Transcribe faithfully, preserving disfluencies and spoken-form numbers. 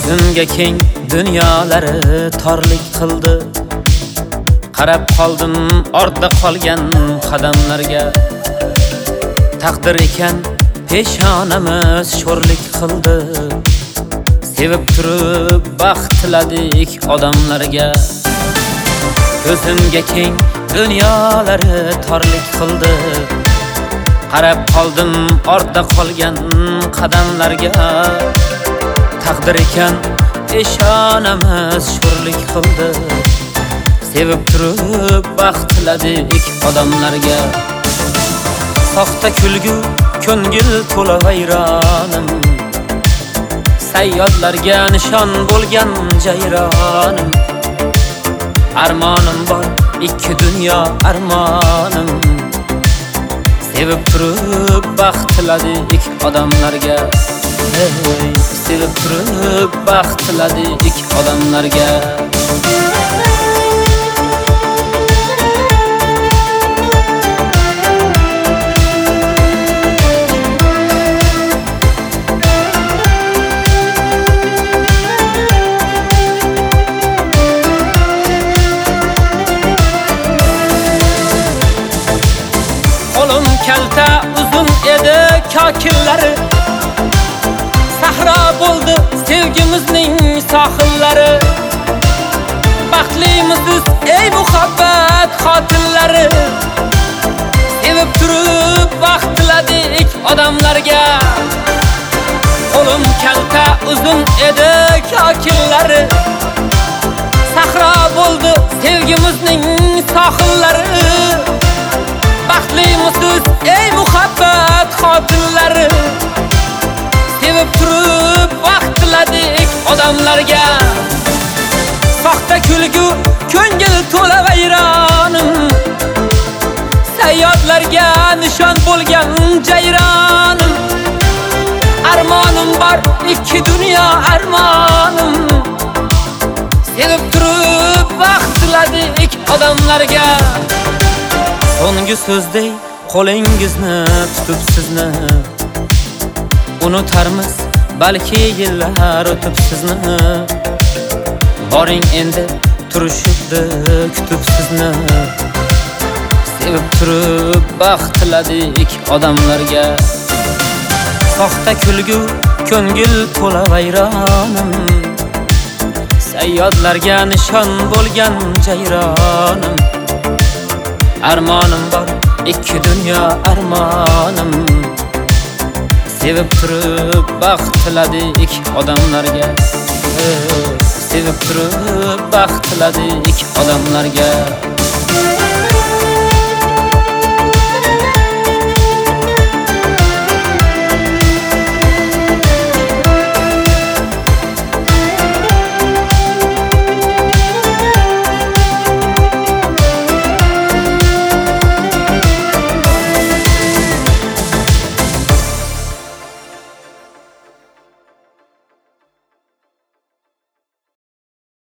Ko'zimga keng dunyolari torlik qildi. Qarab qoldim ortda qolgan qadamlarga. Taqdir ekan peshonamiz sho'rlik qildi. Sevib turib baxt tiladik odamlarga. Ko'zimga keng dunyolari torlik qildi. Qarab qoldim ortda qolgan qadamlarga. Taqdir ekan peshonamiz sho'rlik qildi. Sevib turib baxt tiladik odamlarga. Soxta kulgu ko'ngil to'la vayronim. Sayyodlarga nishon bo'lgan jayronim. Armonim bor ikki dunyo armonim. Sevib turib baxt tiladik odamlarga. Hey, sevib turib baxt tiladik odamlarga. Kalta uzun edi kokillari. Sahro bo'ldi sevgimizning sohillari. Baxtlimisiz ey muhabbat qotillari. Sevib turib baxt tiladik odamlarga. Qo'lim kalta uzun edi kokillari. Sahro bo'ldi sevgimizning sohillari. Baxtlimisiz ey muhabbat qotillari. Sevib turib baxt tiladik odamlarga. Soxta kulgu ko'ngil to'la vayronim. Sayyodlarga nishon bo'lgan jayronim. Armonim bor ikki dunyo armonim. Sevib turib baxt tiladik odamlarga. So'nggi so'zdey qo'lingizni tutib sizni unutarmiz balki yillar o'tib sizni. Boring endi turishibdi kutib sizni. Sevib turib baxt tiladik odamlarga. Soxta kulgu ko'ngil to'la vayronim. Sayyodlarga nishon bo'lgan jayronim. Armonim bor ikki dunyo armonim. Sevib turib baxt tiladik odamlarga. Sevib turib baxt tiladik odamlarga.